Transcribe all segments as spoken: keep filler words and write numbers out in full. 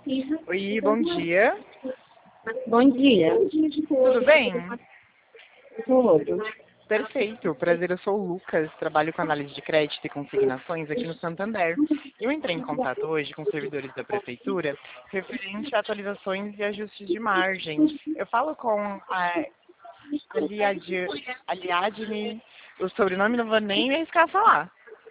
Oi, bom dia. Bom dia. Tudo bem? Tudo. Perfeito. Prazer, eu sou o Lucas, trabalho com análise de crédito e consignações aqui no Santander. Eu entrei em contato hoje com servidores da prefeitura referente a atualizações e ajustes de margem. Eu falo com a Aliad- Aliadne, o sobrenome não vou nem me arriscar a falar.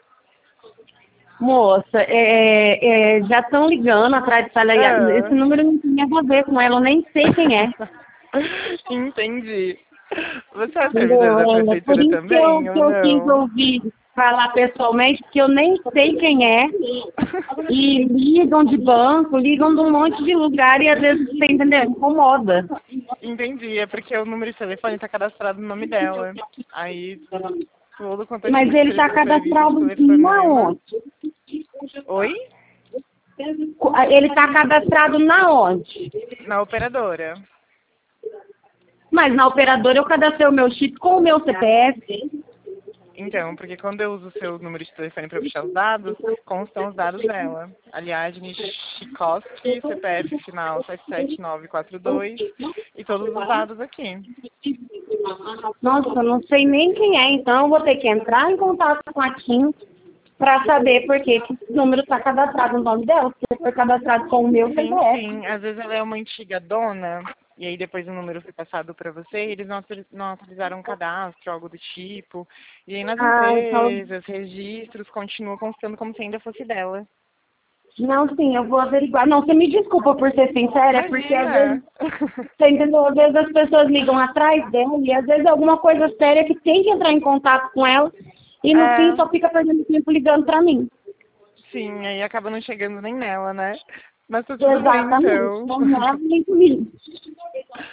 Moça, é, é, já estão ligando atrás de falar. Ah. Esse número não tem nada a ver com ela, eu nem sei quem é. Entendi. Você é servidor Entendeu? da É, por prefeitura isso que eu, também que ou eu quis não? ouvir falar pessoalmente, porque eu nem sei quem é. E ligam de banco, ligam de um monte de lugar e às vezes, você entendeu? Incomoda. Entendi, é porque o número de telefone está cadastrado no nome dela. Aí, todo quanto é Mas tipo de ele está ser- serviço de cadastrado na telefonema. onde? Oi? Ele está cadastrado na onde? Na operadora. Mas na operadora eu cadastrei o meu chip com o meu C P F. Então, porque quando eu uso o seu número de telefone para puxar os dados, constam os dados dela. Aliadne Chikoski, C P F final sete sete nove quatro dois e todos os dados aqui. Nossa, eu não sei nem quem é, então eu vou ter que entrar em contato com a Tim para saber por que que esse número está cadastrado no nome dela, porque foi cadastrado com o meu Sim, C P F. sim. Às vezes ela é uma antiga dona, e aí depois o número foi passado para você, e eles não, autori- não autorizaram um cadastro, algo do tipo. E aí nas Ah, então, empresas, registros, continua constando como se ainda fosse dela. não, sim, eu vou averiguar. Não, você me desculpa por ser sincera, é porque às vezes, Imagina! você entendeu? Às vezes as pessoas ligam atrás dela e às vezes é alguma coisa séria que tem que entrar em contato com ela e no fim É, só fica perdendo tempo ligando para mim. sim, aí acaba não chegando nem nela, né? Mas tá tudo bem, Exatamente. então. Não leva nem comigo.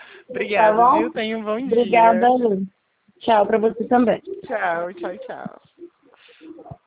Tá Obrigado, viu? bom? Tenha um bom Obrigada, dia. Lu. Tchau para você também. Tchau, tchau, tchau.